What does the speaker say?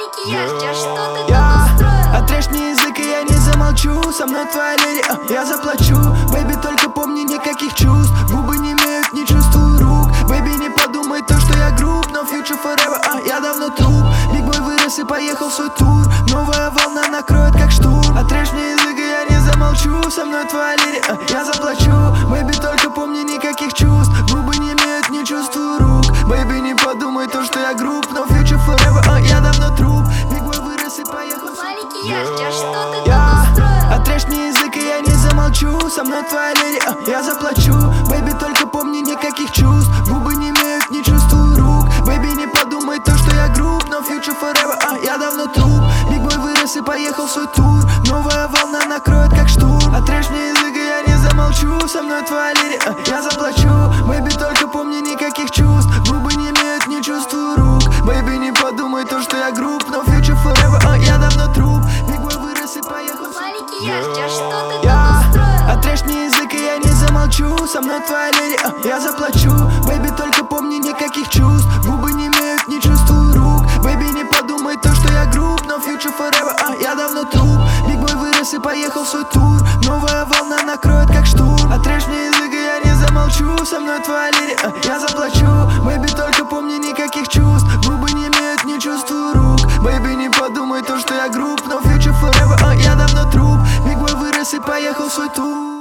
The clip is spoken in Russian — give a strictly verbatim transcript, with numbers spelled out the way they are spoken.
Макияж, а что ты Я тут устроил? отрежь мне язык, и я не замолчу. Со мной твоя леди, а, я заплачу. Бэйби, только помни, никаких чувств. Губы не имеют, не чувствую рук. Бэйби, не подумай то, что я груб. Но future forever, а я давно труп. Биг бой вырос и поехал в свой тур. Новая волна накроет, как штурм. Отрежь мне язык, и я не замолчу. Со мной твоя леди, а, я заплачу. Бэйби, только помни, никаких чувств. Губы не имеют, не чувствую рук. Бэйби, не подумай то, что я груб. Но future forever, а я давно труп. Биг бой вырос и поехал в свой тур. Макияж, а что ты тут Я устроил? отрежь мне язык, и я не замолчу. Со мной твоя леди, а, я заплачу. Бэйби, только помни, никаких чувств. Губы не имеют, не чувствую рук. Бэйби, не подумай то, что я груб. Но future forever, а я давно труп. Биг бой вырос и поехал в свой тур. Новая волна накроет, как штурм. Отрежь мне язык, и я не замолчу. Со мной твоя леди, а, я заплачу. Бэйби, только помни, никаких чувств. Губы не имеют, не чувствую рук. Бэйби, не подумай то, что я груб. Но future forever, а я давно труп. Биг бой вырос и поехал в свой тур. Макияж, а что ты тут Я устроил? отрежь мне язык, и я не замолчу. Со мной твоя леди, а, я заплачу. Бэйби, только помни, никаких чувств. Губы не имеют, не чувствую рук. Бэйби, не подумай то, что я груб. Но future forever, а я давно труп. Биг бой вырос и поехал в свой тур. Новая волна накроет, как штурм. Отрежь мне язык, и я не замолчу. Со мной твоя леди, а, я заплачу. Бэйби, только помни, никаких чувств. Губы не имеют, не чувствую рук. Бэйби, не подумай то, что я груб. Но future forever, а я давно труп. Биг бой вырос и поехал в свой тур.